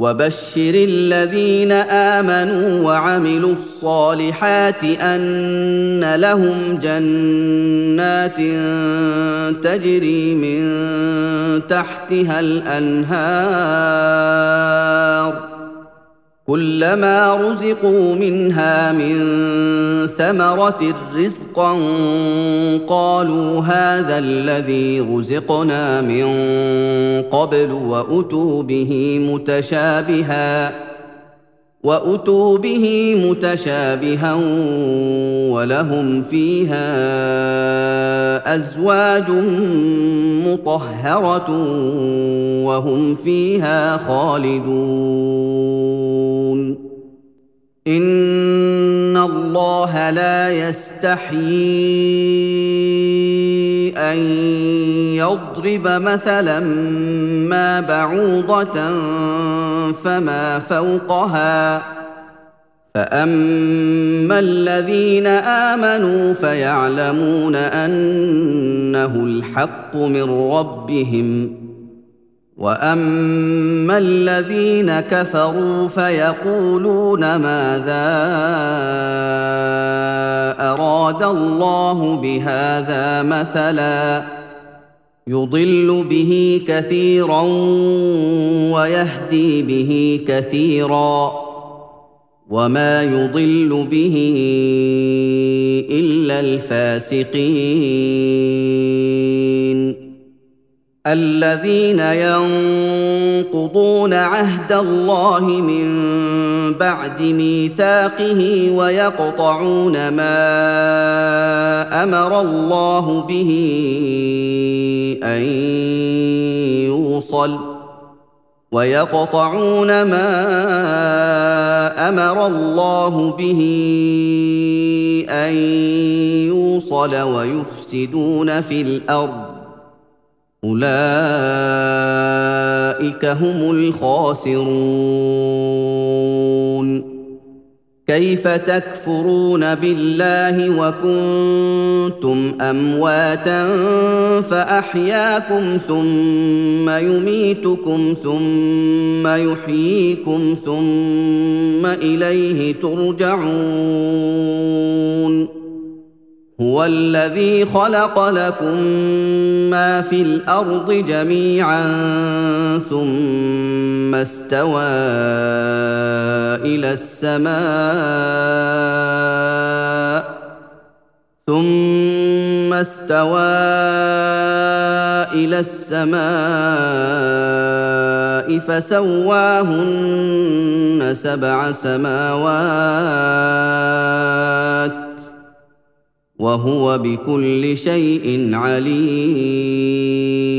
وبشر الذين آمنوا وعملوا الصالحات أن لهم جنات تجري من تحتها الأنهار كلما رزقوا منها من ثمرة رزقا قالوا هذا الذي رزقنا من قبل وأتوا به متشابها ولهم فيها أزواج مطهرة وهم فيها خالدون إن الله لا يستحيي أن يضرب مثلا ما بعوضة فما فوقها فأما الذين آمنوا فيعلمون أنه الحق من ربهم وأما الذين كفروا فيقولون ماذا أراد الله بهذا مثلا يضل به كثيرا ويهدي به كثيرا وما يضل به إلا الفاسقين الذين ينقضون عهد الله من بعد ميثاقه ويقطعون ما أمر الله به أن يوصل ويفسدون في الأرض أولئك هم الخاسرون كيف تكفرون بالله وكنتم أمواتا فأحياكم ثم يميتكم ثم يحييكم ثم إليه ترجعون هو الذي خلق لكم ما في الأرض جميعا ثم استوى إلى السماء فسواهن 7 سماوات وهو بكل شيء عليم